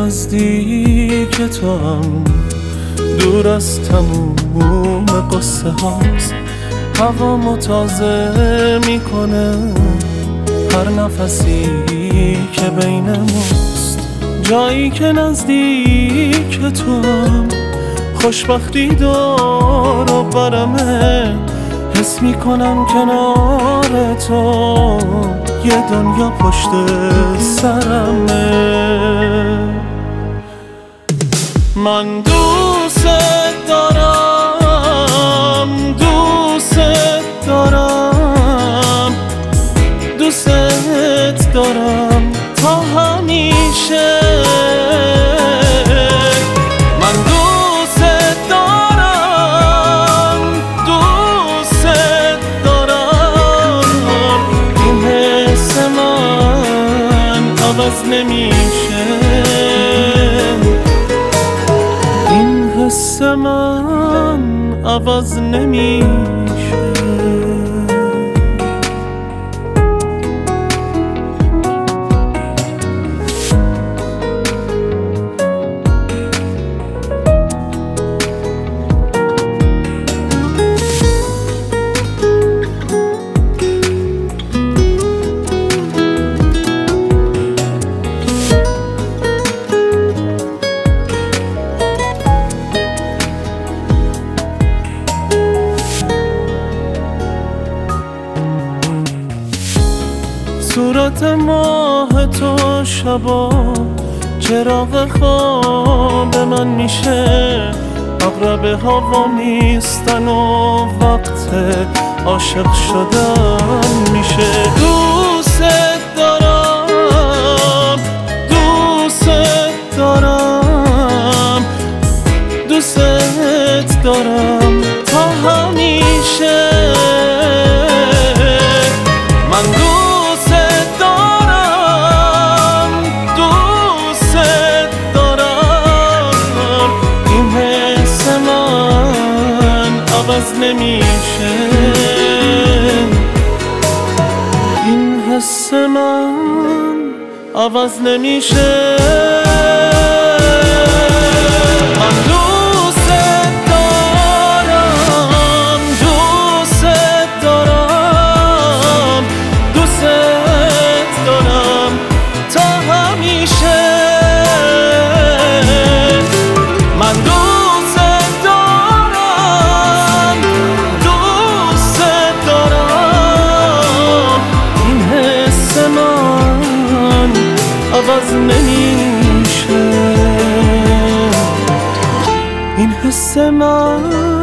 نزدیک تو هم دور از تموم قصه هاست. هوامو تازه میکنه هر نفسی که بین ماست. جایی که نزدیک تو هم خوشبختی دور و برمه. حس میکنم کنار تو یه دنیا پشت سرمه. من دوست دارم، دوست دارم، دوست دارم تا همیشه. من دوست دارم، دوست دارم. این حس من عوض نمیشه، این حس من عوض نمیشه. صورت ماه تو شبا چراغ خواب من میشه. اقرب هوا نیستن و وقت عاشق شدن میشه. دوست دارم، دوست دارم، دوست دارم تا همیشه. من دوست دارم، دوست دارم. این حس من عوض نمیشه، این حس من عوض نمیشه. من دوست دارم، دوست دارم، دوست دارم تا همیشه. من دوست دارم، دوست دارم. این حس من عوض نمیشه، این حس من